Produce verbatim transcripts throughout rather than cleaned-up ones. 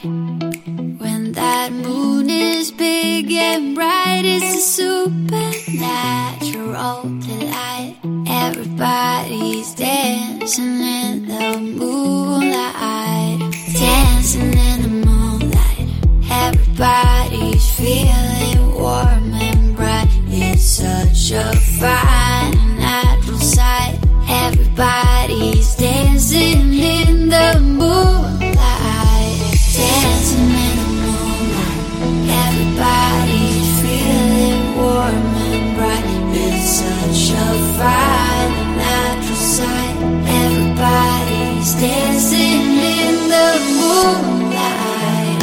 When that moon is big and bright, it's a supernatural delight. Everybody's dancing in the moonlight, dancing in the moonlight. Everybody's feeling warm and bright. It's such a fine natural sight. Everybody's dancing in the moonlight, dancing in the moonlight. Everybody's feeling warm and bright. It's such a fine natural sight. Everybody's dancing in the moonlight.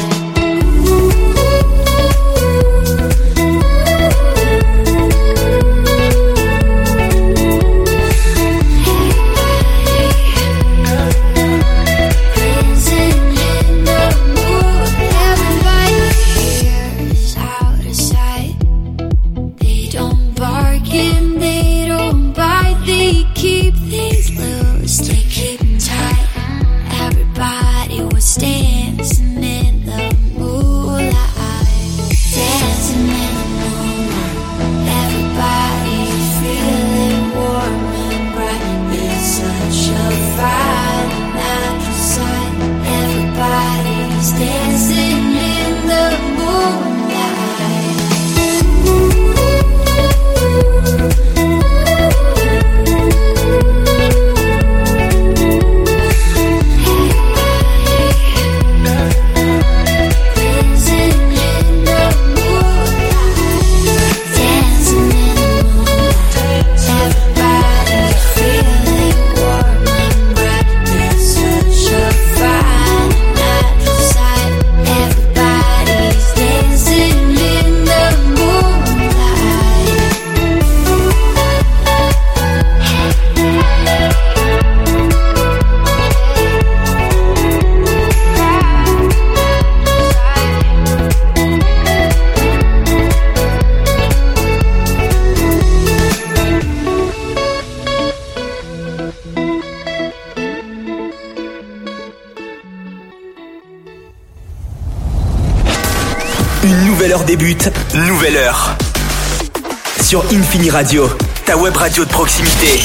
Nouvelle heure débute, nouvelle heure. Sur Infini Radio, ta web radio de proximité.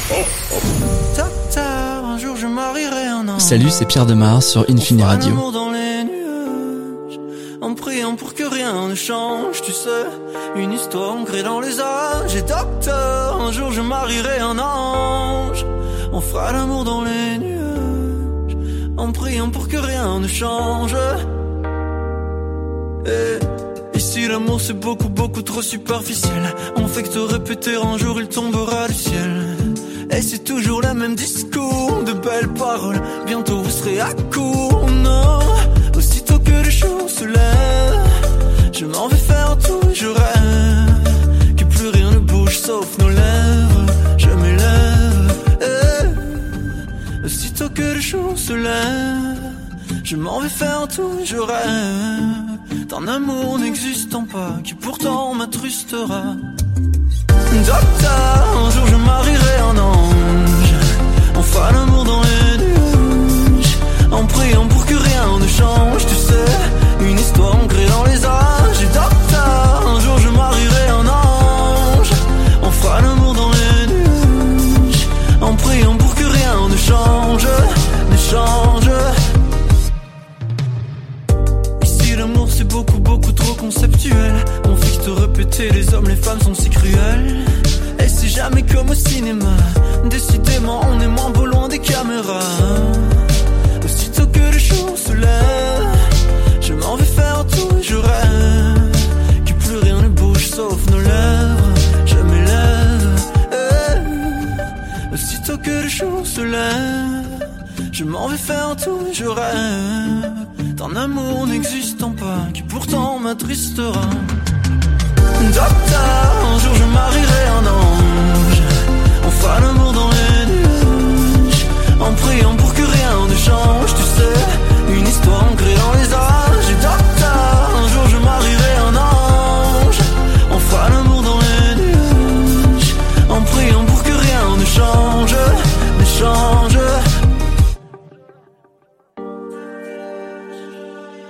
Salut, c'est Pierre Demar sur Infini Radio. En priant pour que rien ne change, tu sais, une histoire ancrée dans les âges. Et docteur, un jour je marierai un ange. On fera l'amour dans les nuages, en priant pour que rien ne change. Et ici l'amour c'est beaucoup beaucoup trop superficiel. On fait que te répéter un jour il tombera du ciel. Et c'est toujours le même discours, de belles paroles. Bientôt vous serez à court, non. Aussitôt que le jour se lève, je m'en vais faire tout et je rêve que plus rien ne bouge sauf nos lèvres. Je m'élève, eh. Aussitôt que le jour se lève, je m'en vais faire tout et je rêve d'un amour n'existant pas, qui pourtant m'attrustera. Docteur, un jour je marierai un ange. On fera l'amour dans les nuages, en priant pour que rien ne change. Tu sais, une histoire ancrée dans les âges. Et docteur, un jour je marierai un ange. On fera l'amour dans les nuages, en priant pour que rien ne change, ne change. L'amour c'est beaucoup beaucoup trop conceptuel. On fait que te répéter, les hommes les femmes sont si cruels. Et c'est jamais comme au cinéma, décidément on est moins beau loin des caméras. Aussitôt que le jour se lève, je m'en vais faire tout et je rêve que plus rien ne bouge sauf nos lèvres. Je m'élève, eh. Aussitôt que le jour se lève, je m'en vais faire tout et je rêve d'un amour n'existant pas, qui pourtant m'attristera. Docteur, un jour je marierai un ange. On fera l'amour dans les nuages, en priant pour que rien ne change. Tu sais, une histoire ancrée dans les âges. Et docteur, un jour je marierai un ange. On fera l'amour dans les nuages, en priant pour que rien ne change, ne change.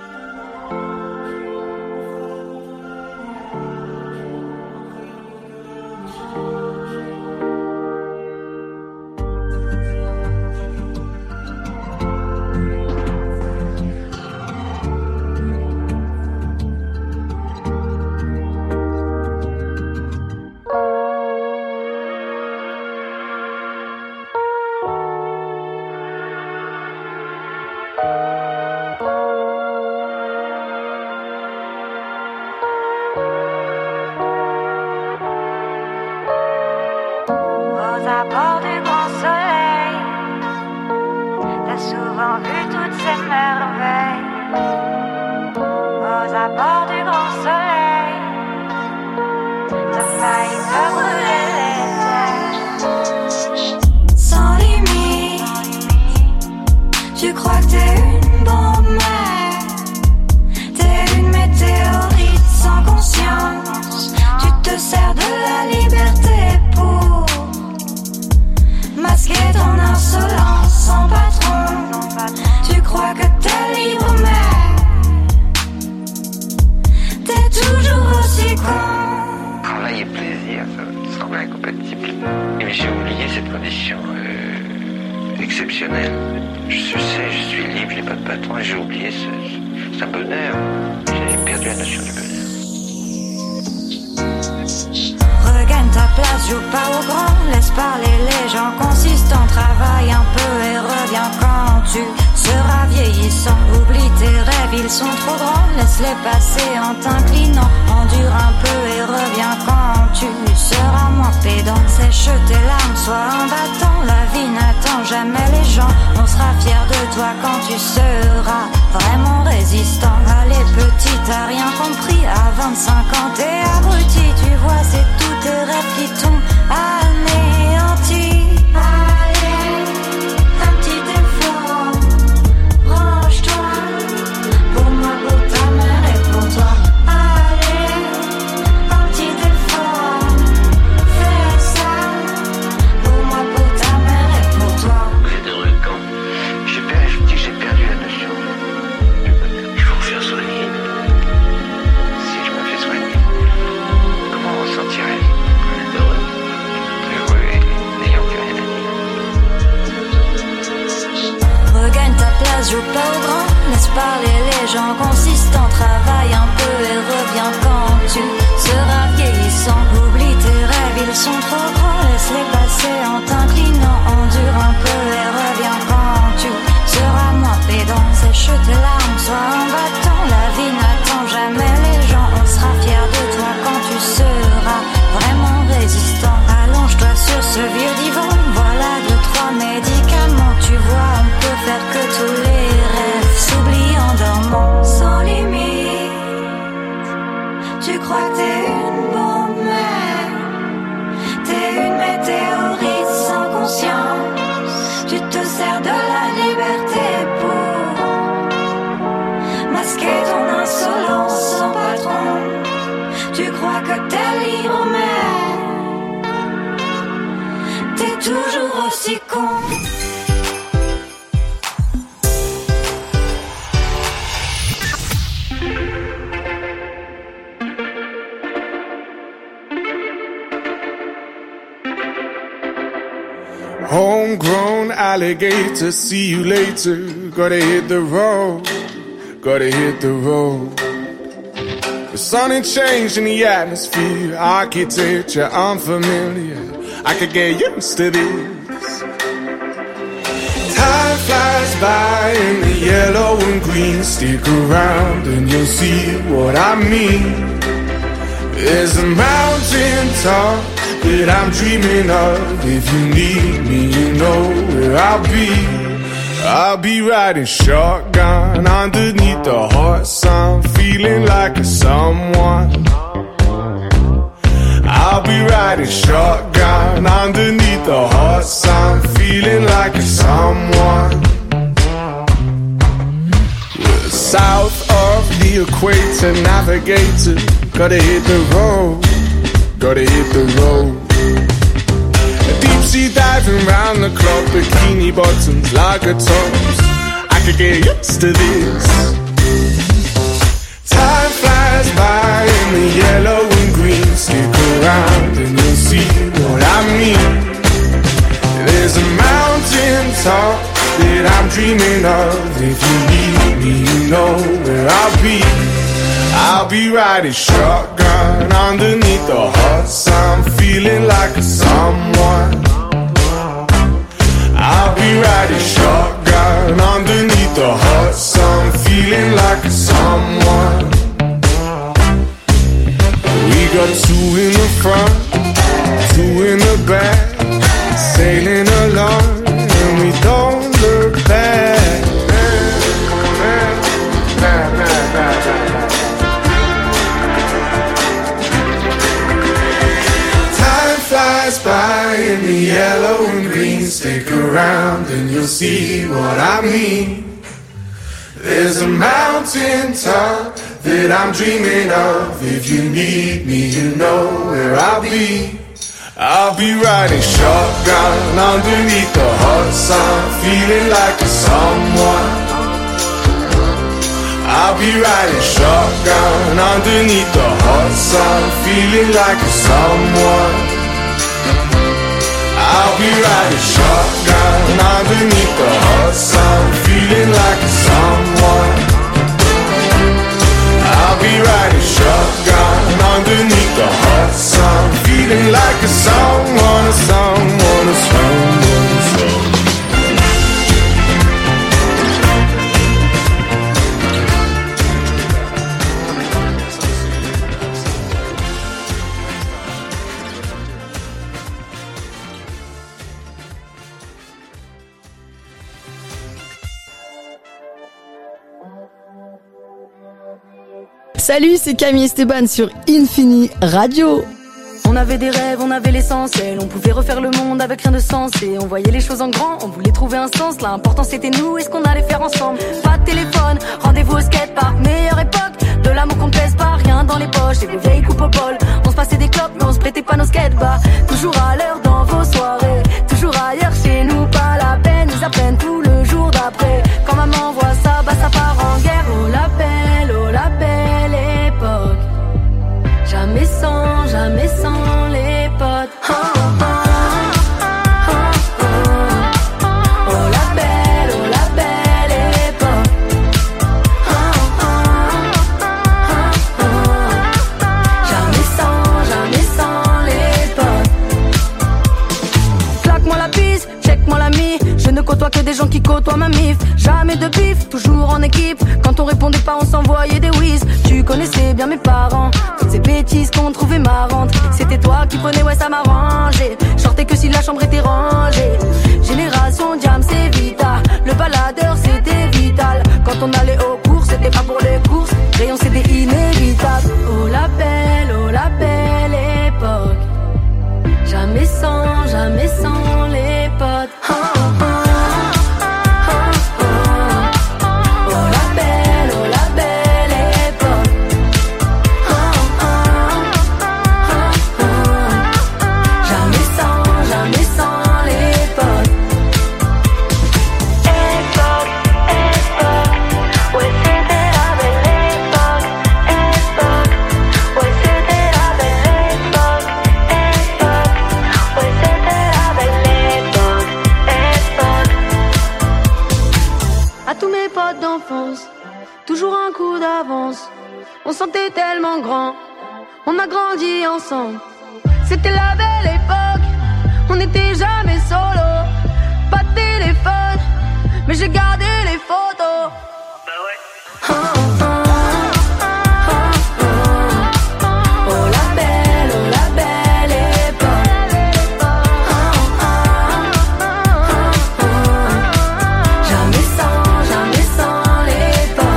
ces merveilles aux abords du grand soleil. T'as failli me brûler les ailes. Sans limite, tu crois que t'es une bombe, mais t'es une météorite sans conscience. Tu te sers de la liberté pour masquer ton insolence sans patron. Tu crois que t'es libre, mais t'es toujours aussi con. Travail et plaisir, ça semble incompatible. Mais j'ai oublié cette condition euh, exceptionnelle. Je suis, je suis libre, j'ai pas de patron et j'ai oublié ce, ce bonheur. J'ai perdu la notion du bonheur. Regagne ta place, joue pas au grand. Laisse parler les gens consistants. Travaille un peu et reviens quand tu seras vieillissant. Oublie tes rêves, ils sont trop grands. Laisse-les passer en t'inclinant. Endure un peu et reviens quand tu seras moins pédant. Sèche tes larmes, sois un battant. La vie n'attend jamais les gens. On sera fiers de toi quand tu seras vraiment résistant. Allez petit, t'as rien compris. À vingt-cinq ans t'es abruti. Tu vois c'est tous tes rêves qui t'ont anéanti. Allez, un petit effort. Range-toi. Pour moi, pour ta mère et pour toi. Allez, un petit effort. Fais ça. Pour moi, pour ta mère et pour toi. Vous êtes heureux quand j'ai perdu, je me dis que j'ai perdu la notion du bonheur. Il faut me faire soigner. Si je me fais soigner, comment ressentirais-je heureux, heureux et n'ayant plus rien à dire. Regagne ta place, joue pas au grand. Laisse parler les gens consistants. Travaille un peu et reviens quand tu seras vieillissant. Oublie tes rêves, ils sont trop grands. Laisse-les passer en t'inclinant. Endure un peu et reviens quand tu seras moins pédant. Sèche tes larmes, sois un battant. La vie n'attend jamais les gens. On sera fiers de toi quand tu seras vraiment résistant. Allonge-toi sur ce vieux divan. Voilà deux, trois médicaments. Tu vois, on peut faire que tous les rêves s'oublient en dormant. Sans limite, tu crois que t'es une bombe, mais t'es une météorite sans conscience. Tu te sers de la liberté pour masquer ton insolence sans patron. Tu crois que t'es libre, mais t'es toujours aussi con. Homegrown alligator, see you later. Gotta hit the road, gotta hit the road. The sun ain't changing the atmosphere, architecture unfamiliar. I could get used to this. Time flies by in the yellow and green. Stick around and you'll see what I mean. There's a mountain top that I'm dreaming of. If you need me, you know where I'll be. I'll be riding shotgun underneath the hot sun, feeling like a someone. I'll be riding shotgun underneath the hot sun, feeling like a someone. We're south of the equator, navigator. Gotta hit the road, gotta hit the road. Deep sea diving round the clock, bikini bottoms, lager tops. I could get used to this. Time flies by in the yellow and green. Stick around and you'll see what I mean. There's a mountain top that I'm dreaming of. If you need me, you know where I'll be. I'll be riding shotgun underneath the hot sun, feeling like a someone. I'll be riding shotgun underneath the hot sun, feeling like a someone. We got two in the front, two in the back, sailing along and we don't look back. yellow and green. Stick around and you'll see what I mean. There's a mountain top that I'm dreaming of. If you need me, you know where I'll be. I'll be riding shotgun underneath the hot sun, feeling like a someone. I'll be riding shotgun underneath the hot sun, feeling like a someone. I'll be riding shotgun underneath the hot sun, feeling like a someone. I'll be riding shotgun underneath the hot sun, feeling like a someone, a someone, a someone, a someone. Salut, c'est Camille Esteban sur Infini Radio. On avait des rêves, on avait l'essentiel. On pouvait refaire le monde avec rien de sensé. On voyait les choses en grand, on voulait trouver un sens. L'important c'était nous et ce qu'on allait faire ensemble. Pas de téléphone, rendez-vous au skatepark. Meilleure époque, de l'amour qu'on pèse pas. Rien dans les poches et des vieilles coupes au bol. On se passait des clopes mais on se prêtait pas nos skatebas. Toujours à l'heure dans vos soirées. Toujours ailleurs chez nous, pas la peine. Ils apprennent tout le jour d'après. Quand maman voit ça, bah ça part en guerre. Oh la belle, oh la belle époque. Jamais sans, jamais sans les potes. Oh, oh, oh, oh, oh. Oh la belle, oh la belle époque. Oh, oh, oh, oh. Jamais sans, jamais sans les potes. Claque-moi la bise, check-moi l'ami. Je ne côtoie que des gens qui côtoient ma mif. Jamais de bif, toujours en équipe. Quand on répondait pas, on s'envoyait des whiz. Tu connaissais bien mes parents. Toutes ces bêtises qu'on trouvait marrantes. C'était toi qui prenais, ouais ça m'arrangeait. Sortais que si la chambre était rangée. Génération Jam, c'est Vita. Le baladeur c'était vital. Quand on allait aux courses, c'était pas pour les courses. Rayon c'était inévitable. Oh la belle, oh la belle époque. Jamais sans, jamais sans les potes. Oh, oh. Toujours un coup d'avance. On sentait tellement grand. On a grandi ensemble. C'était la belle époque. On n'était jamais solo. Pas de téléphone, mais j'ai gardé les photos. Bah ouais. Oh, oh, oh, oh, oh. Oh la belle, oh la belle époque. Oh, oh, oh, oh, oh. Jamais sans, jamais sans les potes.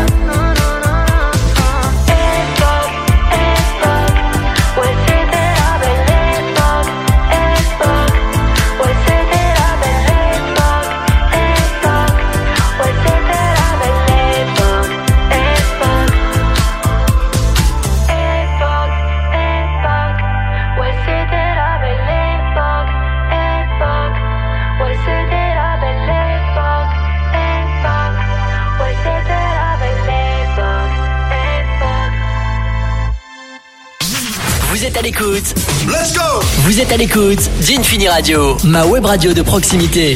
Vous êtes à l'écoute. Let's go. Vous êtes à l'écoute d'Infini Radio, ma web radio de proximité.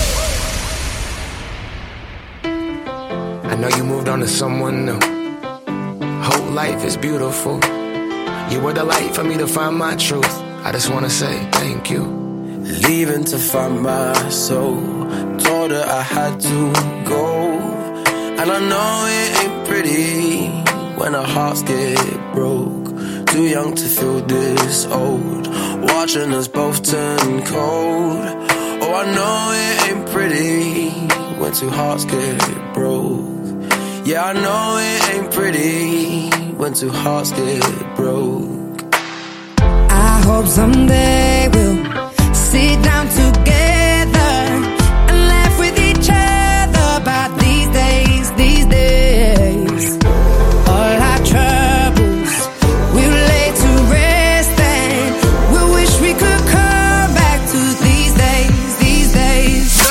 I know you moved on to someone new. Whole life is beautiful. You were the light for me to find my truth. I just wanna say thank you. Leaving to find my soul. Told her I had to go. And I know it ain't pretty when our hearts get broke. Too young to feel this old. Watching us both turn cold. Oh, I know it ain't pretty when two hearts get broke. Yeah, I know it ain't pretty when two hearts get broke. I hope someday we'll sit down together and laugh with each other about these days, these days. All our troubles we'll lay to rest and we wish we could come back to these days, these days.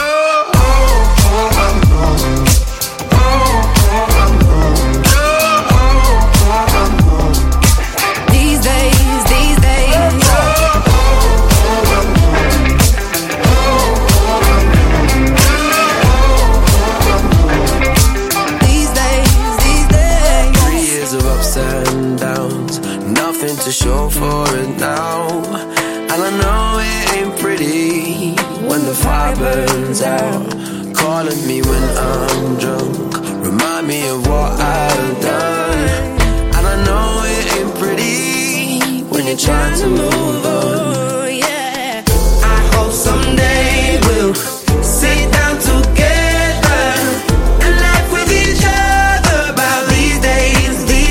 These days, these days. These days, these days. Three years of ups and downs, nothing to show for it now. And I know it ain't pretty when the fire burns out. Calling me when I'm drunk, remind me of what I've done. And I know it ain't pretty when you're trying to move on. Yeah, I hope someday we'll sit down together and laugh with each other about these days, these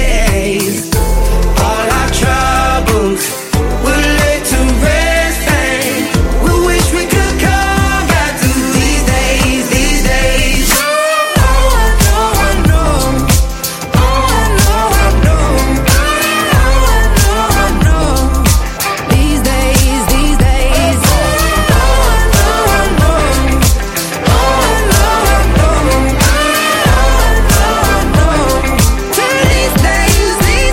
days. All our troubles we'll lay to rest and we wish we could come back to these days, these days. Oh, I know, I know. Oh, I know, I know. Oh, I know, I know. These days, these days. Oh, I know, I know. Oh, I know, I know. Oh, I know, I know. To these days, these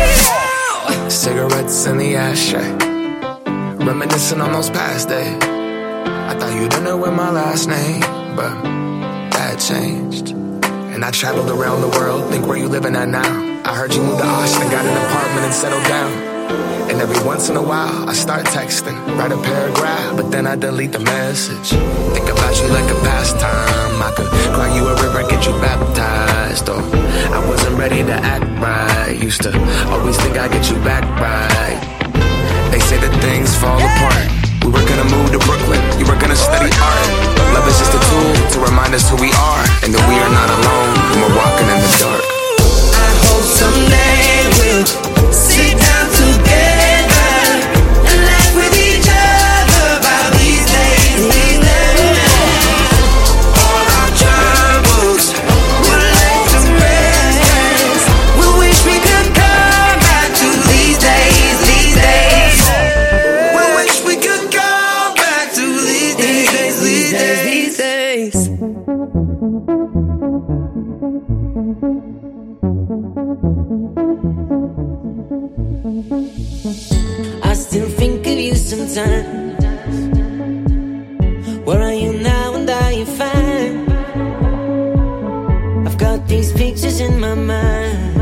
days. Cigarettes in the ashtray, reminiscing on those past days. I thought you didn't know my last name, but that changed. And I traveled around the world, think where you living at now. I heard you moved to Austin, got an apartment and settled down. And every once in a while, I start texting, write a paragraph, but then I delete the message. Think about you like a pastime. I could cry you a river, get you baptized. Or I wasn't ready to act right. Used to always think I'd get you back right. They say that things fall apart. We were gonna move to Brooklyn, you were gonna study art. Love is just a tool to remind us who we are, and that we are not alone when we're walking in the dark. I hope someday we'll sit down together and laugh with each other about these days, these days. All our troubles we'll lay to rest. We wish we could come back to these days, these days. We wish we could come back to these days, these days, these days. I still think of you sometimes. Where are you now and are you fine? I've got these pictures in my mind.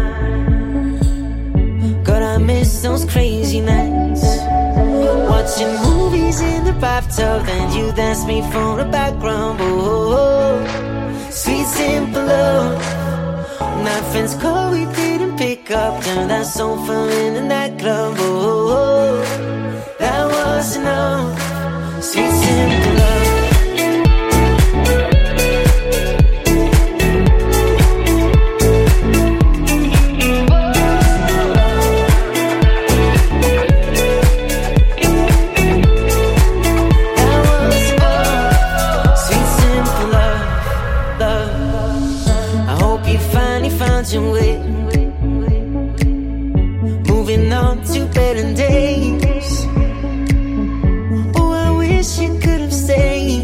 God, I miss those crazy nights. Watching movies in the bathtub and you dance me for a background. Oh, sweet simple love. My friends call, we didn't pick up. Turn that sofa in a nightclub. Oh, that was enough. Sweet simple love. Your way, moving on to better days. Oh, I wish you could have stayed.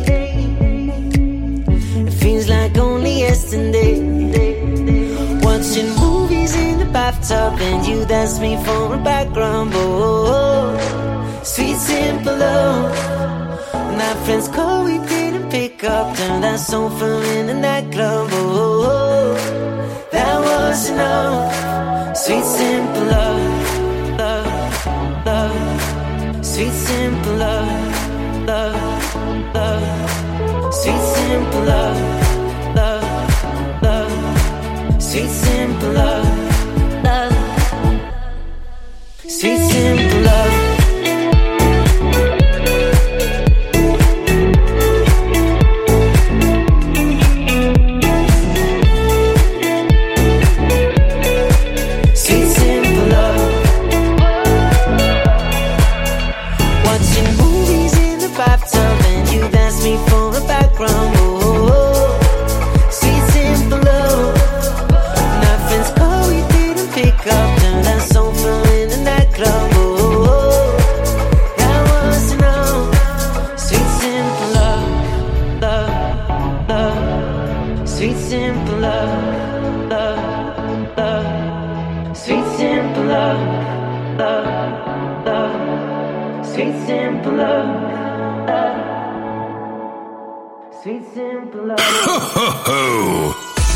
It feels like only yesterday. Watching movies in the bathtub and you dance me for a background. Oh, sweet simple love. My friends call, we didn't pick up. Turn that sofa in a nightclub. Oh, that was enough. Sweet simple love, love, love. Sweet simple love, love, love. Sweet simple love, love, love. Sweet simple love, love. Sweet simple love. Watching movies in simple love. Sweet simple love. Ho ho ho!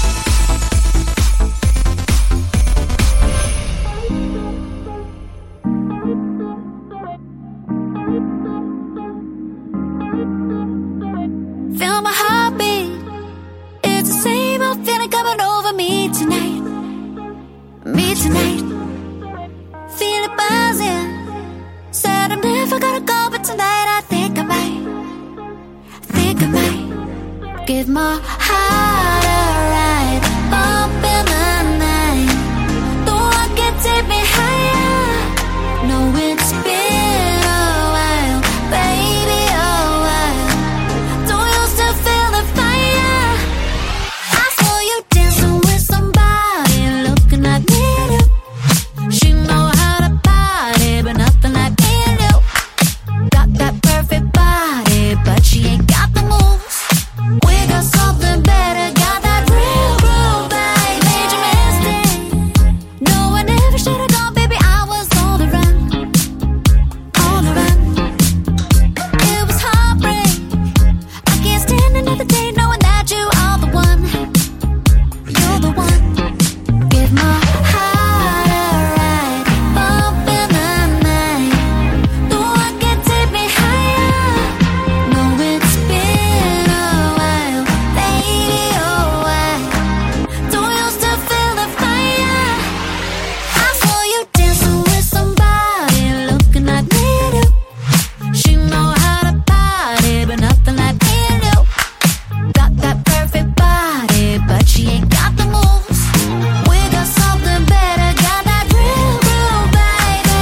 Feel my heartbeat. It's the same old feeling coming over me tonight. Me tonight. Feel it buzzing. Said I'm never gonna go, but tonight I think I might. I think I might give my heart a ride. Bump in the night. The one can take me higher. No, it's been a while, baby, a while. Don't you still feel the fire? I saw you dancing with somebody looking like me. She know how to party, but nothing like me and you. Got that perfect body, but she ain't got the moves. We got something better, got that real groove, babe. Made you mistake. No, I never should've gone, baby. I was on the run, on the run. It was heartbreak. I can't stand another day knowing that you are the one. You're the one. Give my heart a ride. Bump in the night. The one can take me higher. No, it's been a while, baby, oh why? Don't you still feel the fire? I saw you dancing with somebody looking like me and you. She know how to party, but nothing like me and you. Got that perfect body, but she ain't got the moves. We got something better, got that real groove, baby.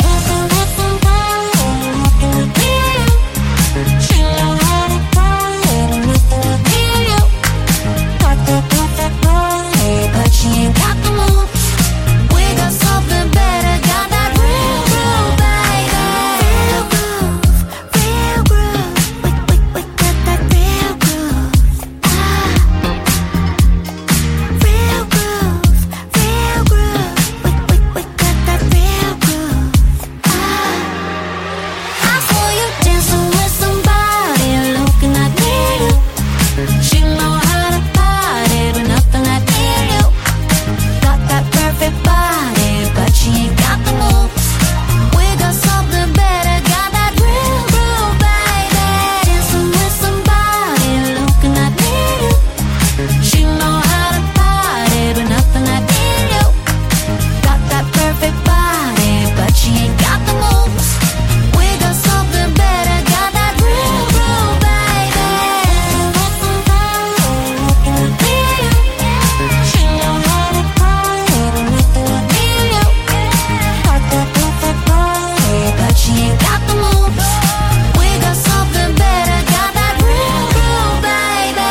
She know how to party, but nothing like me and you. Got that perfect body, but she ain't got the moves. We got something better, got that real groove, baby. Real groove, real groove. We, we, we got that real groove. Ah. Real groove, real groove. We, we, we got that real groove. Ah. I saw you dancing with somebody looking like me and you. She know how to party, but nothing like me and you. Got that perfect body, but she ain't got the moves. We got something better, got that real groove, baby. Dancing with somebody looking like me and you. She know how to party, but nothing like me and you. Got that perfect body, but she ain't got the moves. We got something better, got that real groove, baby. She know how to party, but nothing like me and you. Got that perfect body, but she ain't got the moves. We got something better, got that real groove, baby.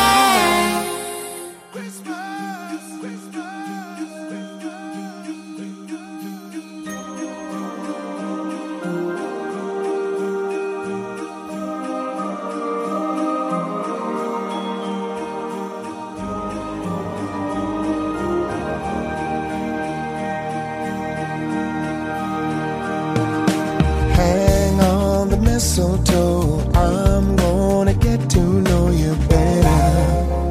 Hang on the mistletoe. I'm gonna get to know you better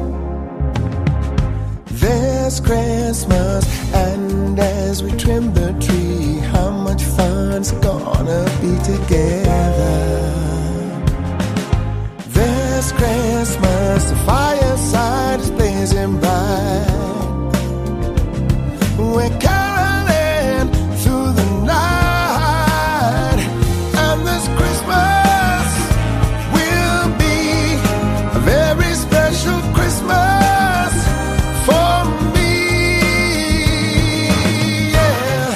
this Christmas. And as we trim the tree, how much fun's gonna be together this Christmas. The fireside is blazing bright. We're caroling through the night, and this Christmas will be a very special Christmas for me. Yeah.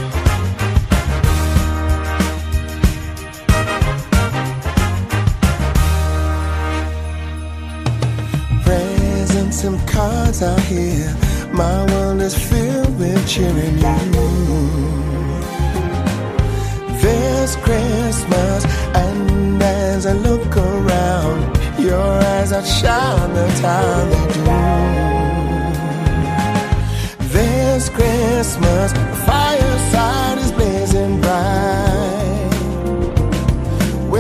Presents and cards out here. My world is filled with cheering you. This Christmas, and as I look around, your eyes outshine the time they do. This Christmas, the fireside is blazing bright.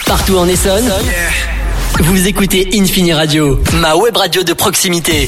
partout en Essonne. Yeah. Vous écoutez Infini Radio, ma web radio de proximité.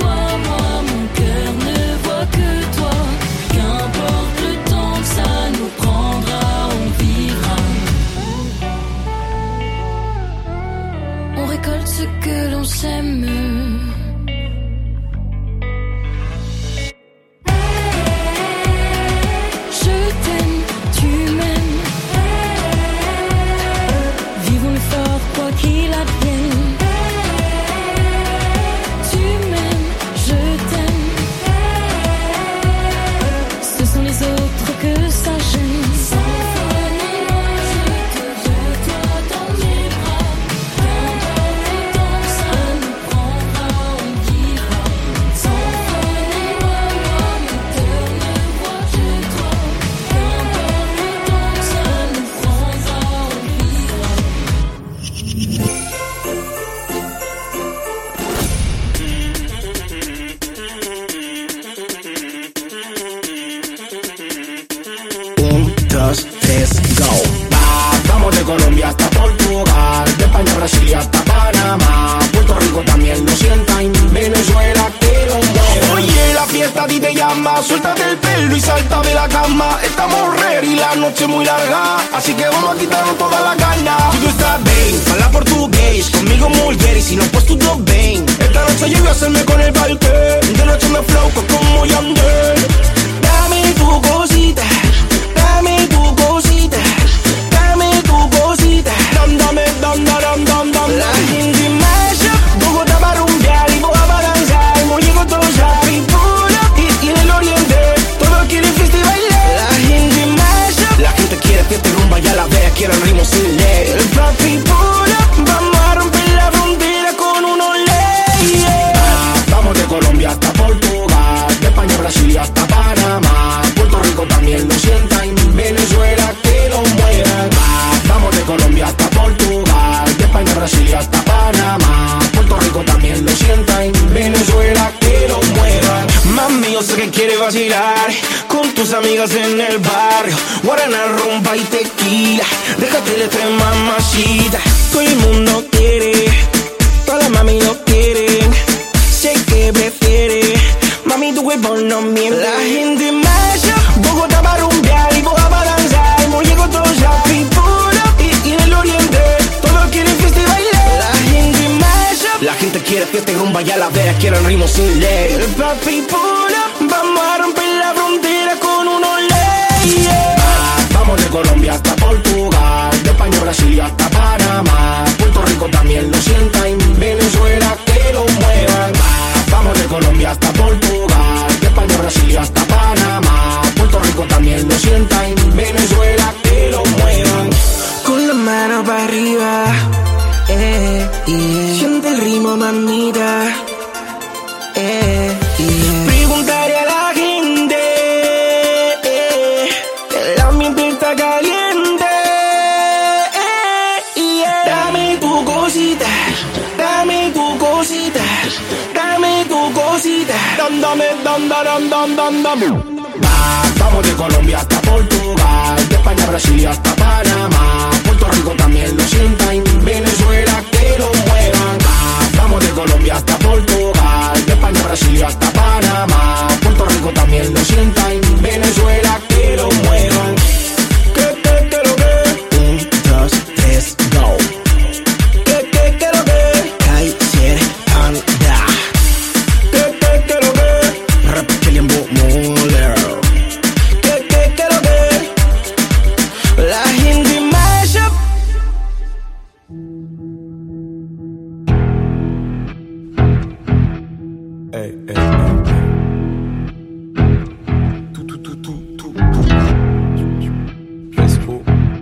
Qu'importe le temps que ça nous dos, tres, go. Va, vamos de Colombia hasta Portugal, de España a Brasil y hasta Panamá. Puerto Rico también lo sienta y Venezuela que lo mueva. Oye, la fiesta a ti te llama, suéltate el pelo y salta de la cama. Estamos ready, la noche muy larga, así que vamos a quitarnos toda la gana. Tudo está bem, fala português, comigo mulher y si no pues tudo bem. Esta noche yo voy a hacerme con el balque, de noche me flow como Yandel. Dame tu cosita, dame tu cosita, dame tu cosita. Dam, dame, dam, dam, dam, dam. La gente masha, Bogotá va a rumbear y Boga va a danzar. Muy llegó todo ya, Pipula y, y en el oriente todo quiere fiesta y bailar. La gente masha, la gente quiere fiesta y rumba, ya la vea, quiere el ritmo sin ley. El papi pura, vamos a romper la frontera con un olé, yeah. Ah, vamos de Colombia hasta Portugal, de España a Brasil y hasta Panamá. Puerto Rico también lo sienta y Venezuela que lo mueva. Ah, vamos de Colombia hasta Portugal, de España a Brasil y hasta Panamá. Puerto Rico también lo sienta y Venezuela que lo mueva. Mami, yo sé que quieres vacilar con tus amigas en el barrio. Guaraná, rumba y tequila, déjate de tres mamacita. Todo el mundo quiere, todas las mami lo quieren. Sé que prefiere, mami tu cuerpo no miente. La gente masha, Bogotá va a rumbear y Boga va a danzar. Muy llegó todo ya, Pipula y, y en el oriente todos quieren fiesta y bailar. La gente masha, la gente quiere fiesta y rumba, ya la vea, quiere el ritmo sin ley. El papi pula, vamos a romper la frontera con un olé, yeah. Ah, vamos de Colombia hasta Portugal, de España a Brasil y hasta Panamá. Puerto Rico también lo sienta y Venezuela que lo mueva. Ah, vamos de Colombia hasta Portugal, de España a Brasil y hasta Panamá. Puerto Rico también lo sienta y Venezuela que lo muevan. Con la mano para arriba, eh, yeah. Siente el ritmo, mamita, eh, yeah. Preguntaré a la gente, eh, el ambiente está caliente, eh, yeah. Dame tu cosita, dame tu cosita, dame tu cosita. Dam, dame, dam, dam, dam, dam, dam. Va, vamos de Colombia hasta Portugal, de España a Brasil y hasta Panamá. Puerto Rico también lo sienta y Venezuela que lo muevan. Va, vamos de Colombia hasta Portugal, de España a Brasil y hasta Panamá. Puerto Rico también lo sienta y Venezuela que lo muevan. ¿Qué, qué, qué lo que? Un, dos, tres, go. ¿Qué, qué, qué lo que? Kaiser, anda. ¿Qué, qué, qué lo que? Rap Killian Muller. ¿Qué, qué, qué lo que? La gente masha. Hey, hey, hey. Tout, tout, tout, tout, tout, tout. Let's go.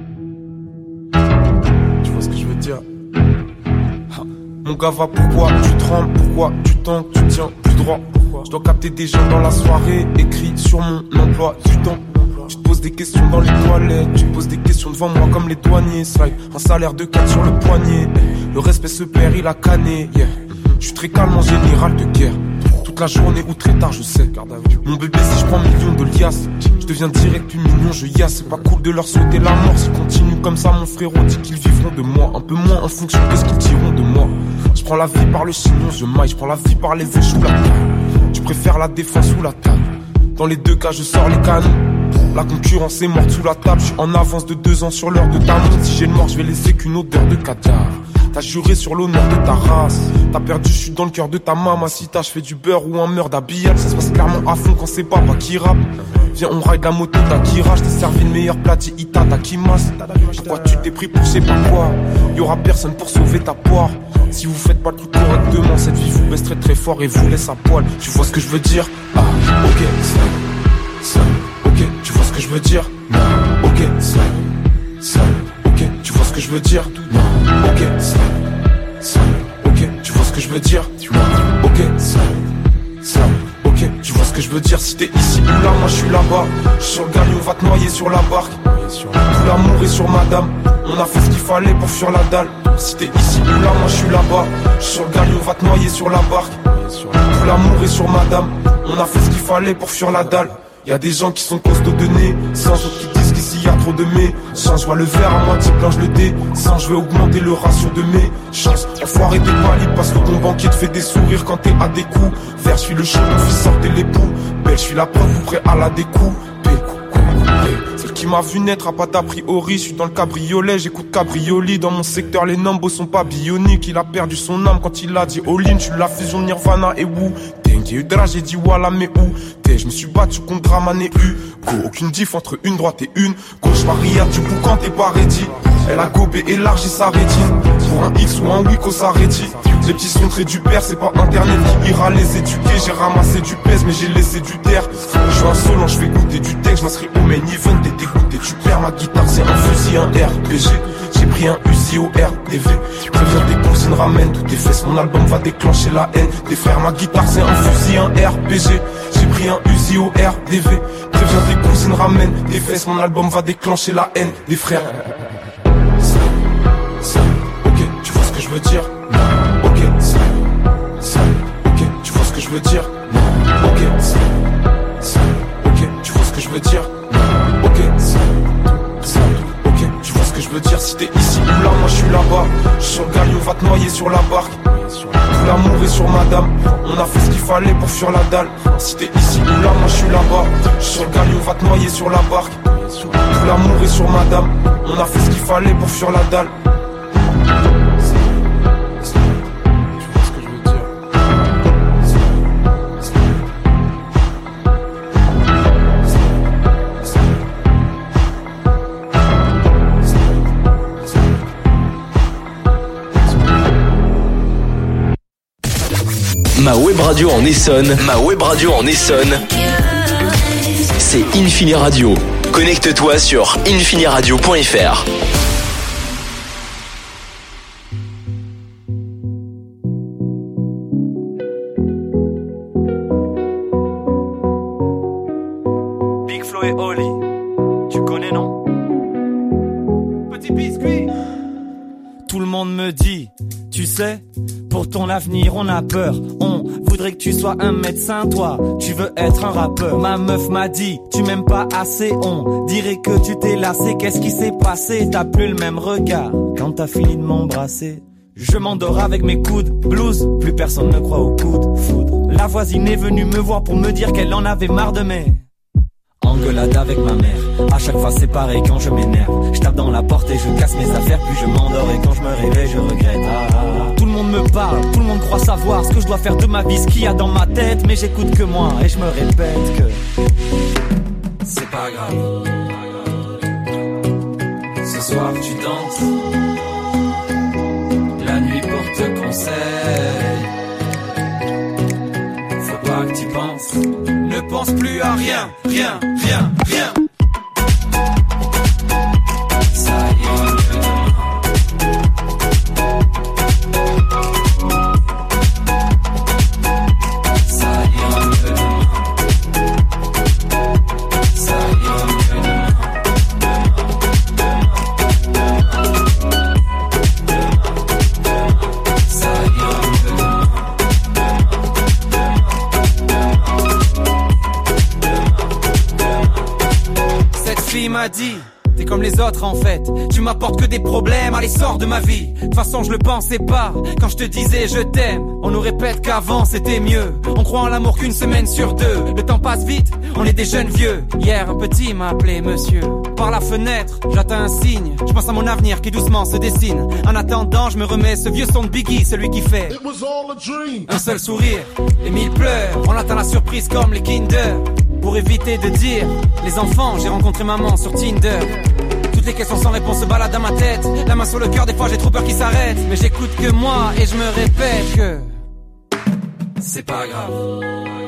Tu vois ce que je veux dire? Ha. Mon gars va, pourquoi tu trembles? Pourquoi tu tentes? Tu tiens plus droit? Pourquoi? Je dois capter des gens dans la soirée, écrit sur mon emploi du temps. Tu te poses des questions dans les toilettes, tu te poses des questions devant moi comme les douaniers. Slide, un salaire de quatre sur le poignet. Le respect se perd, il a canné, yeah. Je suis très calme en général de guerre. Toute la journée ou très tard, je sais. Mon bébé, si je prends millions de liasses, je deviens direct plus mignon, je yasse. C'est pas cool de leur souhaiter la mort. S'ils continuent comme ça, mon frérot dit qu'ils vivront de moi. Un peu moins en fonction de ce qu'ils diront de moi. Je prends la vie par le chignon, je maille. Je prends la vie par les échos, la taille. Tu préfères la défense ou la taille? Dans les deux cas, je sors les canons. La concurrence est morte sous la table. Je suis en avance de deux ans sur l'heure de ta montre. Si j'ai le mort, je vais laisser qu'une odeur de cadavre. T'as juré sur l'honneur de ta race. T'as perdu, je suis dans le cœur de ta mamacita. Je fais du beurre ou un meurtre d'habillage. Ça se passe clairement à fond quand c'est papa qui rappe. Viens, on ride la moto d'Akira. Je t'ai servi le meilleur plat d'Ita d'Akimas. Pourquoi tu t'es pris pour je sais pas quoi? Y'aura personne pour sauver ta poire. Si vous faites pas tout correctement, cette vie vous baisse très très fort et vous laisse à poil. Tu vois ce que je veux dire? Ah, ok, ça, ça, ok, tu vois ce que je veux dire? Non, ok, ça, ça, ok, tu vois ce que je veux dire? Non, ok, ça, ça, ok, tu vois ce que je veux dire? Ok, ça, ça, ok, tu vois ce que je veux dire? Si t'es ici ou là, moi je suis là-bas. Je suis sur le galion, on va te noyer sur la barque. Tout l'amour est sur madame. On a fait ce qu'il fallait pour fuir la dalle. Si t'es ici ou là, moi je suis là-bas. Je suis sur le galion, on va te noyer sur la barque. Tout l'amour est sur madame. On a fait ce qu'il fallait pour fuir la dalle. Y'a des gens qui sont costauds de nez, sans autres qui disent qu'ici y'a trop de mes chances. Je vois le verre à moitié plein, je le descends. Je vais augmenter le ratio de mes chances. Enfoiré t'es pas libre parce que ton banquier te fait des sourires quand t'es à des coups. Vert, je suis le chien, ton fils sortez les poux. Belle, je suis la preuve, vous prêt à la découper. Celle qui m'a vu naître a pas d'a priori. Je suis dans le cabriolet, j'écoute cabrioli. Dans mon secteur, les numbos sont pas bioniques. Il a perdu son âme quand il a dit all-in. Je suis la fusion de Nirvana et Wu. J'ai eu drap, j'ai dit voilà mais où t'es? Je me suis battu contre Draman et U. Go, aucune diff entre une droite et une gauche. Maria du coup quand t'es pas ready. Elle a gobé, élargi sa rétine. Pour un X ou un Wiko ça rédit. Les petits sont très du père, c'est pas internet qui ira les éduquer. J'ai ramassé du pèse mais j'ai laissé du terre. Je suis insolent, je fais goûter du texte. Je m'inscris au main event, t'es dégoûté. Tu perds ma guitare, c'est un fusil, un R P G. J'ai pris un Uzi au R T V. Préviens tes consignes, ramène toutes tes fesses. Mon album va déclencher la haine des frères. Ma guitare c'est un fusil, un R P G. J'ai pris un Uzi au R T V. Préviens tes consignes, ramène tes fesses. Mon album va déclencher la haine des frères. Ça, ça, ok, tu vois ce que je veux dire? Ok, ça, ça, ok, tu vois ce que je veux dire? Ok, ça, ça, ok, tu vois ce que je veux dire? Ok, ça, ça, ok, tu vois ce que je veux dire? Si t'es ici ou là, moi je suis là-bas. Je suis sur le galion, va te noyer sur la barque. Tout l'amour est sur madame. On a fait ce qu'il fallait pour fuir la dalle. Si t'es ici ou là, moi je suis là-bas. Je suis sur le galion, va te noyer sur la barque. Tout l'amour est sur madame. On a fait ce qu'il fallait pour fuir la dalle. Ma web radio en Essonne, ma web radio en Essonne, c'est Infini Radio. Connecte-toi sur infiniradio point f r. Big Flo et Oli, tu connais non? Petit biscuit. Tout le monde me dit, tu sais, pour ton avenir on a peur. On voudrait que tu sois un médecin, toi tu veux être un rappeur. Ma meuf m'a dit, tu m'aimes pas assez. On dirait que tu t'es lassé. Qu'est-ce qui s'est passé? T'as plus le même regard quand t'as fini de m'embrasser. Je m'endors avec mes coudes blues, plus personne ne croit au coup de foudre. La voisine est venue me voir pour me dire qu'elle en avait marre de mes engueulade avec ma mère. À chaque fois c'est pareil quand je m'énerve. Je tape dans la porte et je casse mes affaires. Puis je m'endors et quand je me réveille je regrette. Ah, ah, ah. Tout le monde me parle, tout le monde croit savoir ce que je dois faire de ma vie, ce qu'il y a dans ma tête. Mais j'écoute que moi et je me répète que c'est pas grave. Ce soir tu danses, la nuit porte conseil. Faut pas que tu penses, ne pense plus à rien, rien, rien, rien. Ça ira mieux demain. Ça ira mieux demain. Ça ira mieux demain. Ça ira mieux demain. Cette fille m'a dit, t'es comme les autres en fait, tu m'apportes que des problèmes, allez sors de ma vie. De toute façon je le pensais pas, quand je te disais je t'aime. On nous répète qu'avant c'était mieux, on croit en l'amour qu'une semaine sur deux. Le temps passe vite, on est des jeunes vieux. Hier un petit m'a appelé monsieur. Par la fenêtre, j'attends un signe, je pense à mon avenir qui doucement se dessine. En attendant je me remets ce vieux son de Biggie, celui qui fait un seul sourire, les mille pleurs. On attend la surprise comme les Kinder. Pour éviter de dire les enfants, j'ai rencontré maman sur Tinder. Toutes les questions sans réponse se baladent dans ma tête. La main sur le cœur, des fois j'ai trop peur qu'ils s'arrêtent. Mais j'écoute que moi et je me répète que c'est pas grave.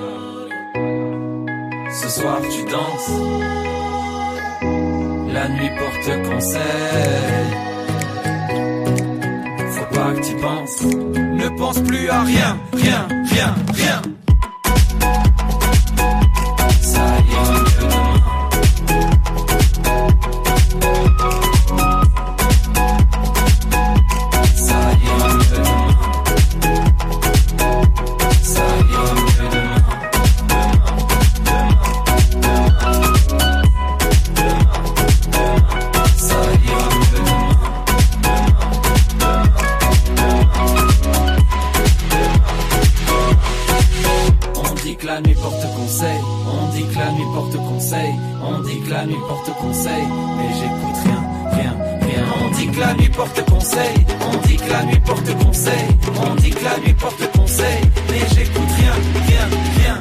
Ce soir tu danses, la nuit porte conseil. Faut pas que tu penses, ne pense plus à rien, rien, rien, rien. Ça ira mieux demain. Ça ira mieux demain. Ça ira mieux demain. Demain, demain, demain, demain, On dit que la nuit porte conseil, on dit que la nuit porte conseil, mais j'écoute rien, rien, rien. On dit que la nuit porte conseil, on dit que la nuit porte conseil, on dit que la nuit porte conseil, mais j'écoute rien, rien, rien.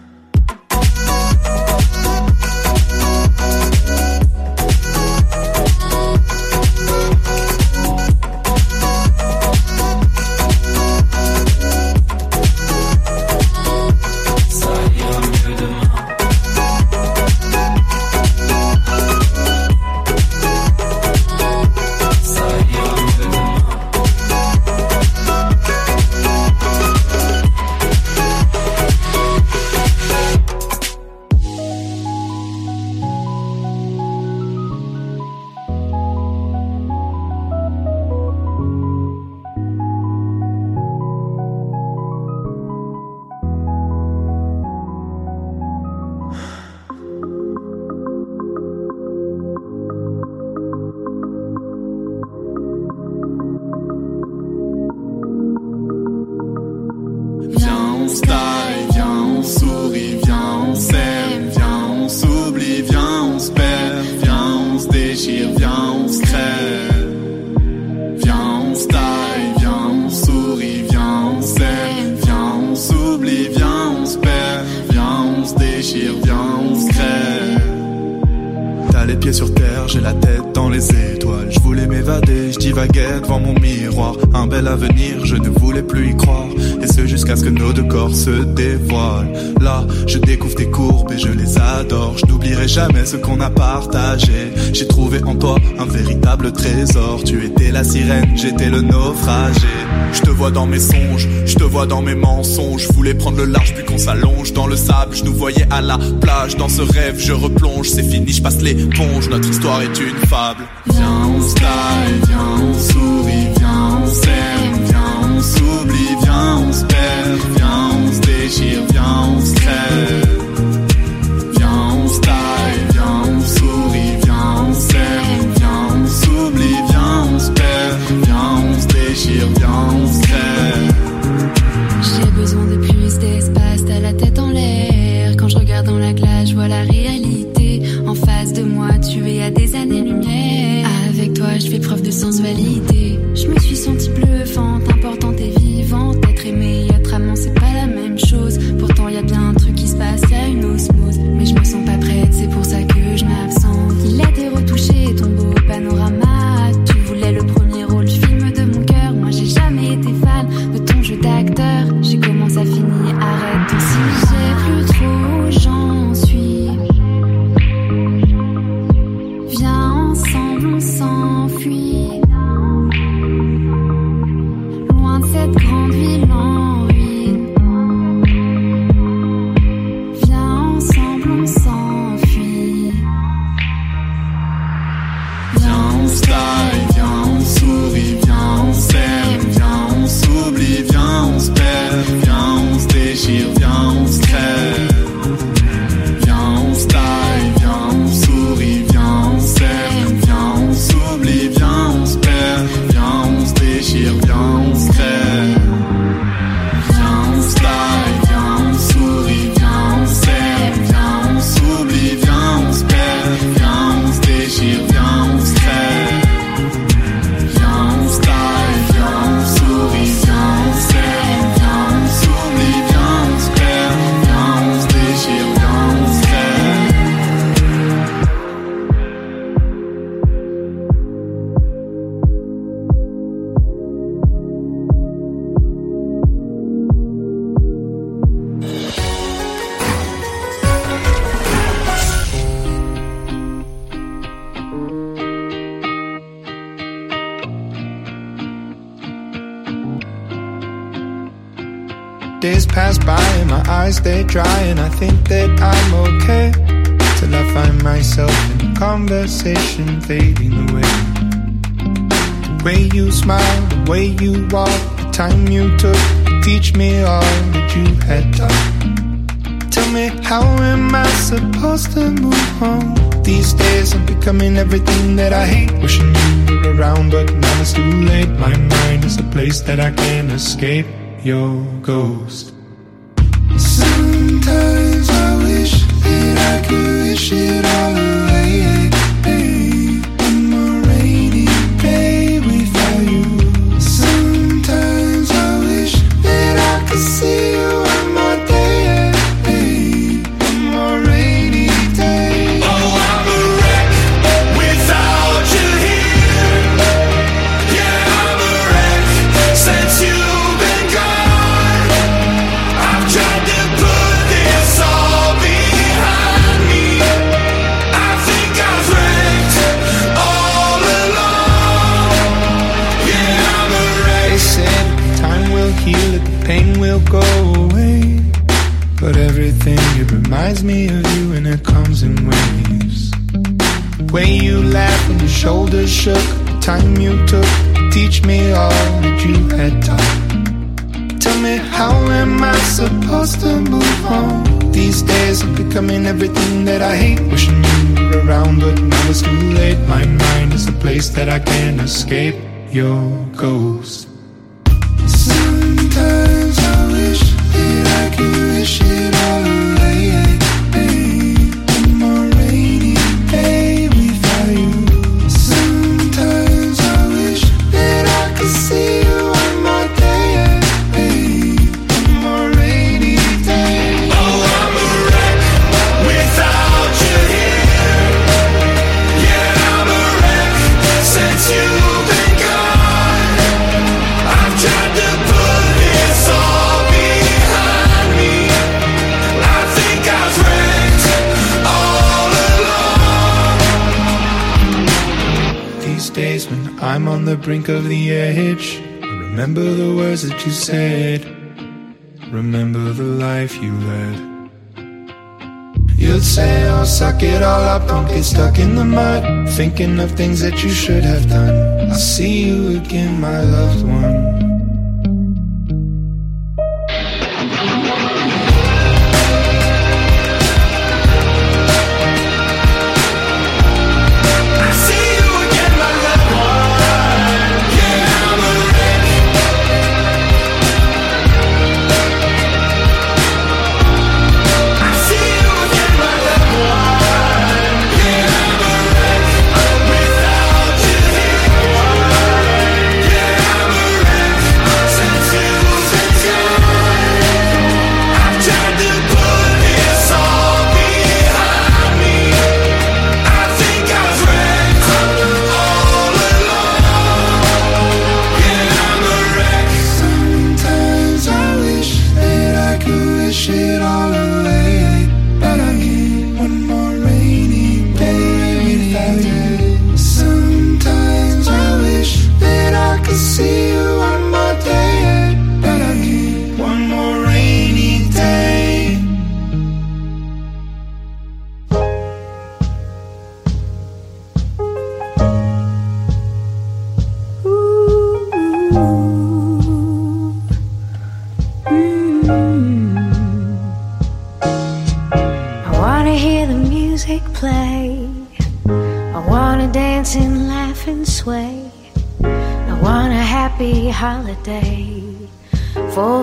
Jamais ce qu'on a partagé. J'ai trouvé en toi un véritable trésor. Tu étais la sirène, j'étais le naufragé. Je te vois dans mes songes, je te vois dans mes mensonges. Je voulais prendre le large puis qu'on s'allonge dans le sable. Je nous voyais à la plage, dans ce rêve je replonge. C'est fini, je passe l'éponge, notre histoire est une fable. Viens on se taille, viens on sourit, viens on s'aime, viens on s'oublie, viens on se perd, viens on se déchire, viens on se crève. J'ai besoin de plus d'espace, t'as la tête en l'air. Quand je regarde dans la glace, je vois la réalité. En face de moi, tu es à des années-lumière. Avec toi, je fais preuve de sensualité. Je me suis sentie bluffante, importante et vivante. Être aimée et être amant, c'est pas la même chose. Pourtant, y a bien un truc qui se passe, y a une osmose. Mais je me sens pas prête, c'est pour ça que je m'absente. Il a été retouché, ton beau panorama. Tu voulais le premier rôle du film de mon cœur. Moi, j'ai jamais été fan de ton jeu d'acteur. J'ai commencé à finir, arrête ton si j'ai plus trop, j'en suis. Viens ensemble, on s'enfuit. Loin de cette grande ville en ruine. Viens ensemble, on s'enfuit. Viens on se taille, viens on sourit, viens on s'aime, viens on s'oublie, viens on se perd, viens on se déchire, viens on se crève. Viens on se taille, viens on sourit, viens on s'aime, viens on s'oublie, viens on se perd, viens on se déchire, viens on se crève. Viens on se taille, viens on sourit, viens on s'aime, viens on s'oublie, viens on se perd, viens on se déchire, viens on se crève. Viens on se taille, viens on sourit, viens on s'aime, viens on s'oublie, viens on se perd, viens on se déchire, viens on se crève. Days pass by and my eyes stay dry, and I think that I'm okay till I find myself in a conversation fading away. The way you smile, the way you walk, the time you took to teach me all that you had taught. Tell me, how am I supposed to move on? These days I'm becoming everything that I hate. Wishing you were around, but now it's too late. My mind is a place that I can't escape your ghost. Sometimes I wish me of you and it comes in waves. The way you laughed when your shoulders shook, the time you took to teach me all that you had taught. Tell me, how am I supposed to move on? These days I'm becoming everything that I hate. Wishing you were around, but now it's too late. My mind is a place that I can't escape your ghost. Sometimes I wish that I could wish it all away. One more rainy day without you. Sometimes I wish that I could see you one more day. One more rainy day. Oh, I'm a wreck without you here. Yeah, I'm a wreck since you've been gone. I've tried to put this all behind me. I think I was wrecked all along. These days when I'm on the brink of the edge, I remember the words that you said. Remember the life you led. You'd say, oh, suck it all up, don't get stuck in the mud, thinking of things that you should have done. I'll see you again, my loved one. Holiday for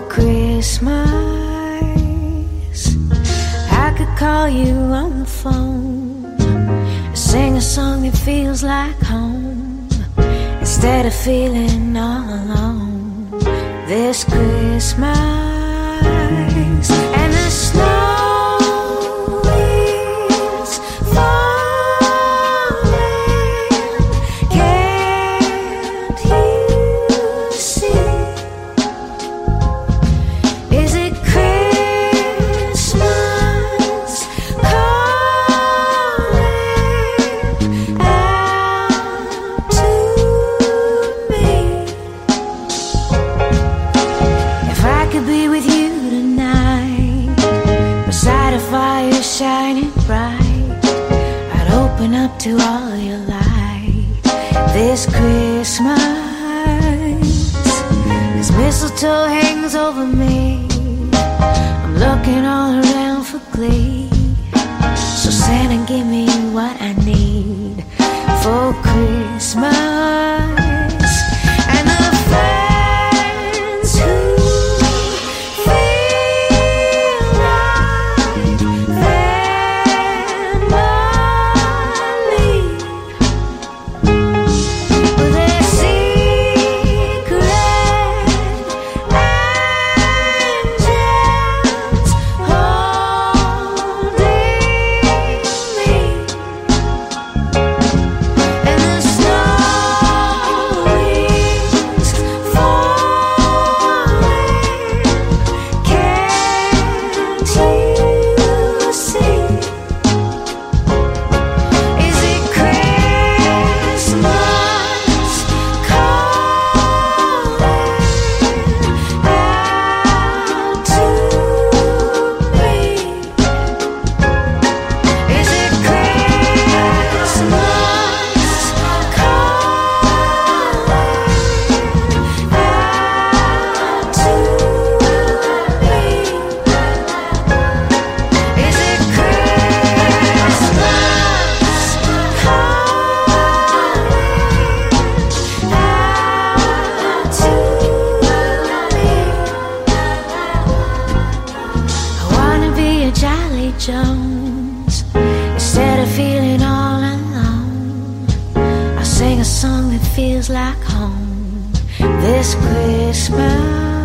Christmas. I could call you on the phone, sing a song that feels like home, instead of feeling all alone this Christmas. And the snow is falling, can't you? To all your light this Christmas, as mistletoe hangs over me, I'm looking all around for glee. So Santa, give me what I need for Christmas. And the friends who feel like they're not of feeling all alone, I'll sing a song that feels like home this Christmas.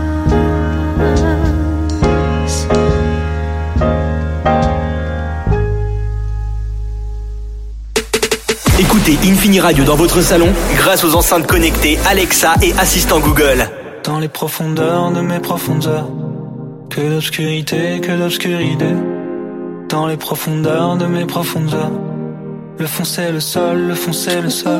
Écoutez Infini Radio dans votre salon grâce aux enceintes connectées Alexa et assistant Google. Dans les profondeurs de mes profondeurs, que d'obscurité, que d'obscurité. Dans les profondeurs de mes profondeurs, le fond c'est le sol, le fond c'est le sol.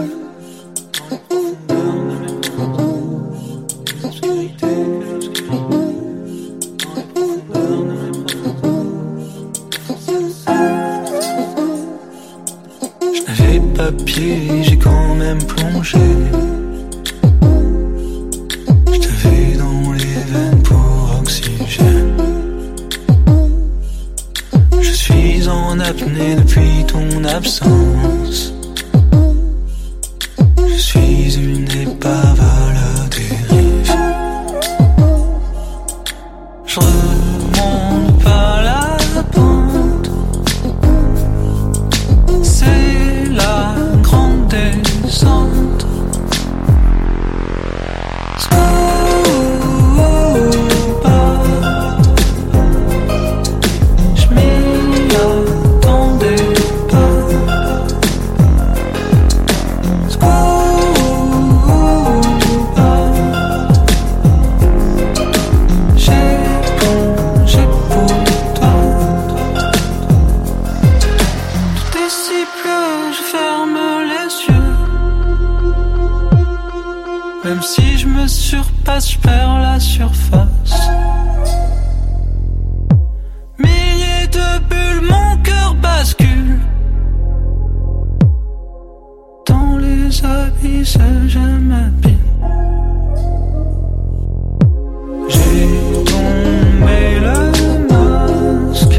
Pied, j'ai quand même plongé. Je t'avais dans les veines pour oxygène. Je suis en apnée depuis ton absence. Je suis une épave à la dérive. Je remonte par la pente. C'est la grande descente. Je m'y attendais pas. J'ai plongé pour toi. Tout est si bleu, je ferme les yeux. Même si je me surpasse, je perds la surface. Milliers de bulles, mon cœur bascule. Dans les abysses, je m'abîme. J'ai tombé le masque,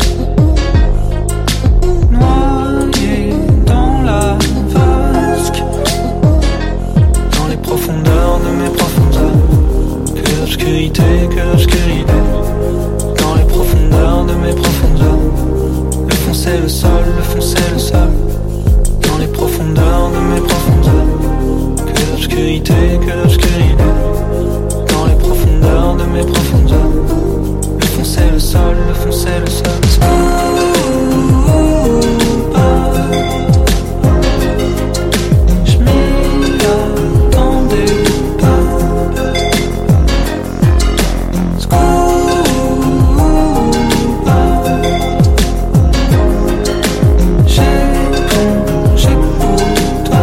noyé dans la vasque. Dans les profondeurs de mes profondeurs, que l'obscurité, que l'obscurité. Dans les profondeurs de mes profondeurs, le fond c'est le sol, le fond c'est le sol. Dans les profondeurs de mes profondeurs, que l'obscurité, que l'obscurité. Dans les profondeurs de mes profondeurs, le fond c'est le sol, le fond c'est le sol. Je m'y attendais pas. J'ai plongé pour toi.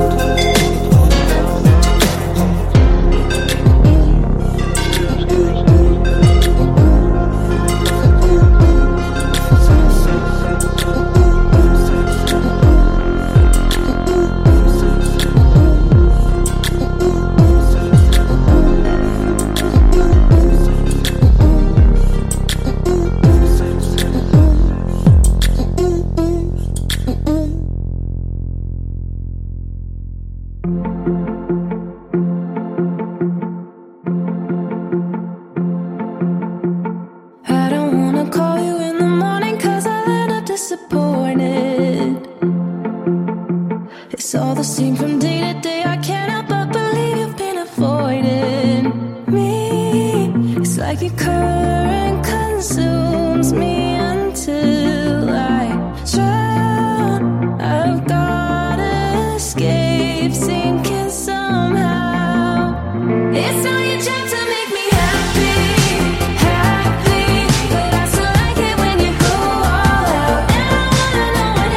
I don't wanna call you in the morning 'cause I'll end up disappointed. It's all the same from day to day. I